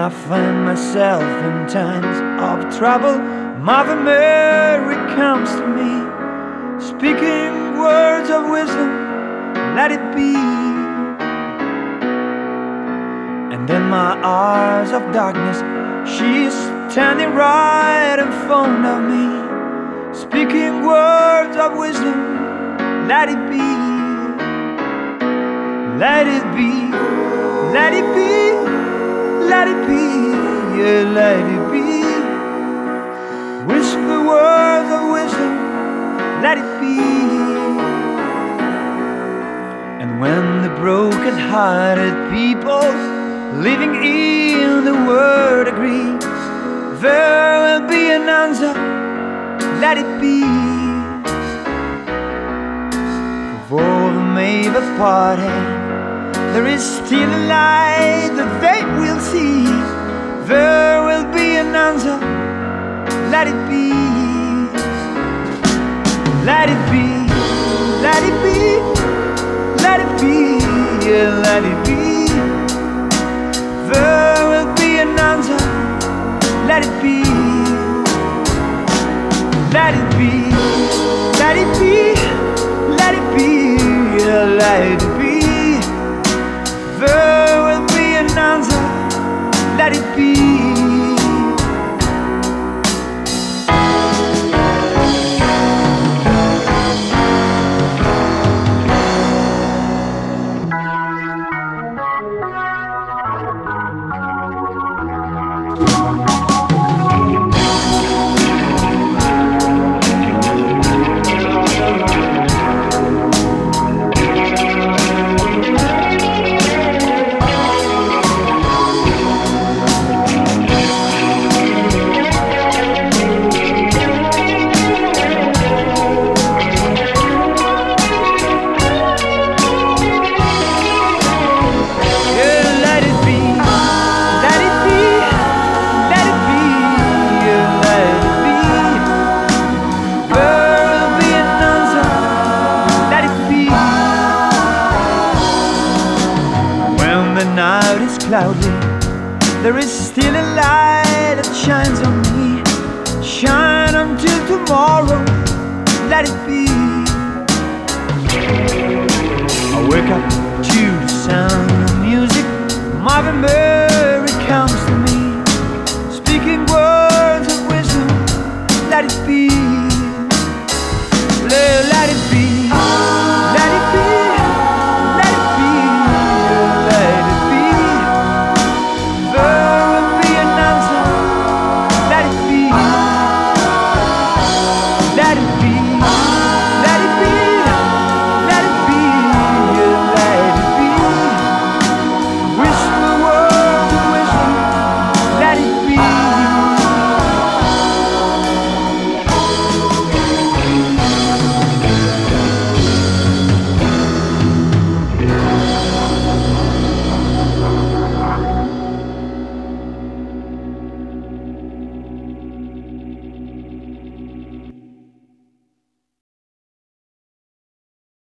I find myself in times of trouble, Mother Mary comes to me, speaking words of wisdom, let it be. And in my hours of darkness, she's standing right in front of me, speaking words of wisdom, let it be. Let it be, let it be, let it be, yeah, let it be. Whisper words of wisdom, let it be. And when the broken-hearted people living in the world agree, there will be an answer, let it be. For the maybe parted, there is still a light that they will see. There will be an answer, let it be. Let it be, let it be, let it be, yeah, let it be. There will be an answer, let it be. Let it be, let it be, let it be, yeah, let it be. There will be an answer, let it be. Cloudy, there is still a light that shines on me. Shine until tomorrow, let it be. I wake up to the sound of music, Mother Mary